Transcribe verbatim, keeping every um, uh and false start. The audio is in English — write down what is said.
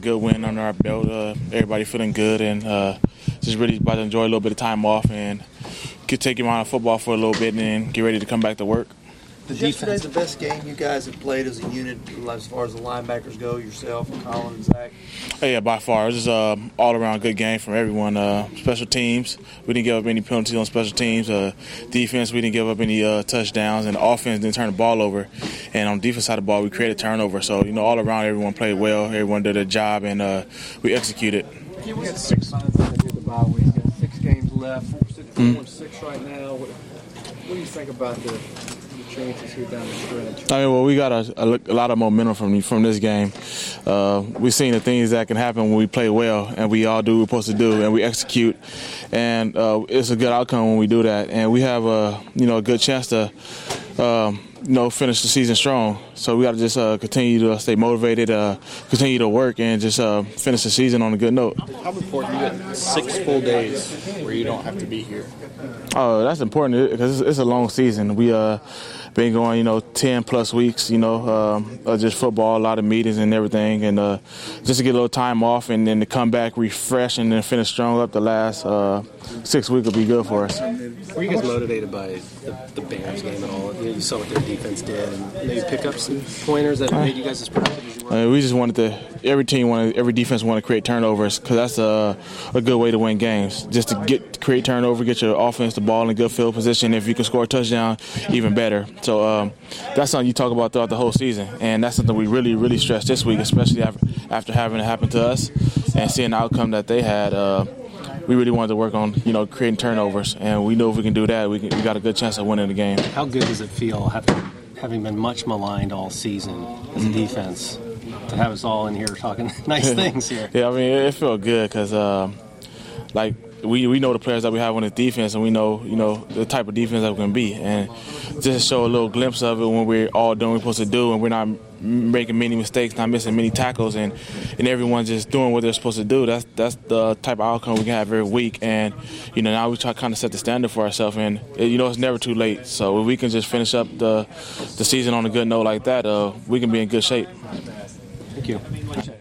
good win under our belt. Uh, everybody feeling good, and uh, just really about to enjoy a little bit of time off and get take him out of football for a little bit and then get ready to come back to work. Was yesterday the best game you guys have played as a unit as far as the linebackers go, yourself, Colin, and Zach? Oh, yeah, by far. It was uh, all-around good game from everyone. Uh, special teams, we didn't give up any penalties on special teams. Uh, defense, we didn't give up any uh, touchdowns. And offense didn't turn the ball over. And on the defense side of the ball, we created turnover. So, you know, all around, everyone played well. Everyone did their job, and uh, we executed. You got six lines in the bye week. You got six games left. We're sitting four and six right now. What, what do you think about the chances here down the stretch? I mean, well, we got a, a, a lot of momentum from from this game. Uh, we've seen the things that can happen when we play well, and we all do what we're supposed to do, and we execute. And uh, it's a good outcome when we do that. And we have a you know a good chance to um, you know finish the season strong. So we got to just uh, continue to stay motivated, uh, continue to work, and just uh, finish the season on a good note. How important you get six full days where you don't have to be here? Oh, that's important because it's, it's a long season. We uh been going, you know, ten plus weeks, you know, um, uh, just football, a lot of meetings and everything, and uh, just to get a little time off and then to come back refresh and then finish strong up the last uh, six weeks will be good for us. Were you guys motivated by the, the Bears game at all? You know, you saw what their defense did, and maybe pick up some pointers that made you guys as productive as you were. Uh, we just wanted to. Every team wanted, every defense wanted to create turnovers because that's a, a good way to win games. Just to get create turnover, get your offense the ball in good field position. If you can score a touchdown, even better. So um, that's something you talk about throughout the whole season, and that's something we really, really stressed this week, especially after, after having it happen to us and seeing the outcome that they had. Uh, we really wanted to work on, you know, creating turnovers, and we know if we can do that, we, can, we got a good chance of winning the game. How good does it feel having, having been much maligned all season as a defense to have us all in here talking nice things here? Yeah, I mean, it, it felt good because, uh, like, we we know the players that we have on the defense, and we know, you know, the type of defense that we're going to be. And just show a little glimpse of it when we're all doing what we're supposed to do and we're not making many mistakes, not missing many tackles, and, and everyone's just doing what they're supposed to do. That's that's the type of outcome we can have every week. And, you know, now we try to kind of set the standard for ourselves. And, you know, it's never too late. So if we can just finish up the, the season on a good note like that, uh, we can be in good shape. Thank you.